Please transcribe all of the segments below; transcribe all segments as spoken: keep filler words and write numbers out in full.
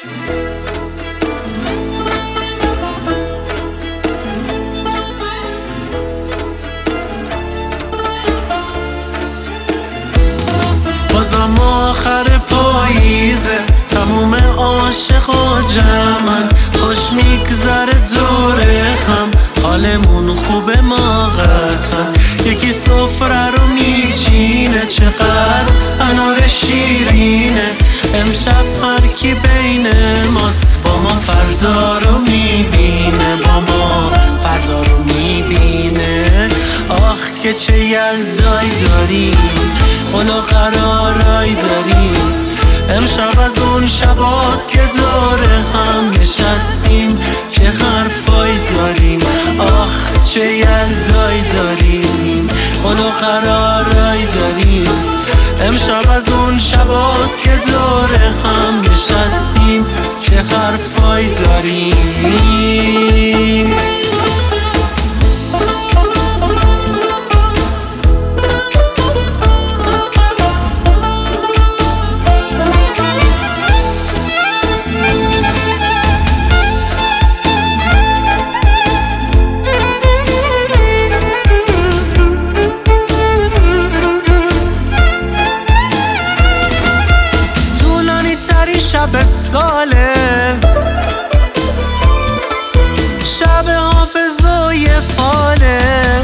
بازم آخر پاییزه، تموم عاشق و جمعن، خوش میگذره دوره هم، حالمون خوبه ما قطعا. یکی سفره رو میچینه، چقدر انار شیرینه، امشب هر کی بین ماست با ما فردا رو میبینه، با ما فردا رو میبینه. آخ که چه یلدایی داریم، اونو قرارایی داریم، امشب از اون شباست که دوره هم نشستیم، چه حرفایی داریم. آخ چه یلدایی داریم، اونو قرارایی داریم، امشب از اون شباست که دوره هم نشستیم، چه حرفایی داریم. شب ساله، شب حافظای فاله،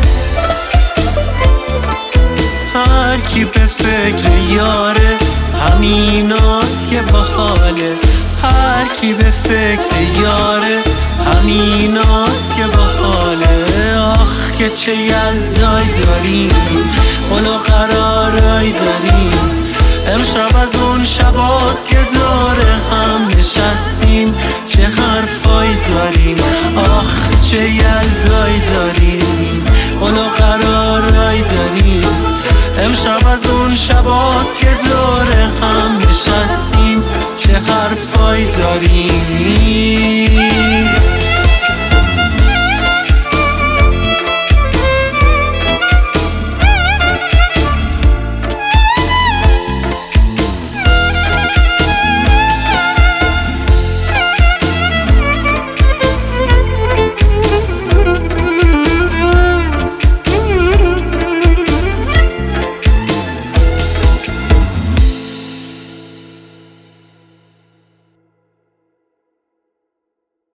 هر کی به فکر یاره همیناست که باحاله، هر کی به فکر یاره همیناست که باحاله. آخ که چه یلدایی داریم، اونو قرارایی داریم، امشب از اون شباست که دوره هم نشستیم، چه حرفایی داریم. آخ چه یلدایی داریم، اونو قرارایی داریم، امشب از اون شباست که دوره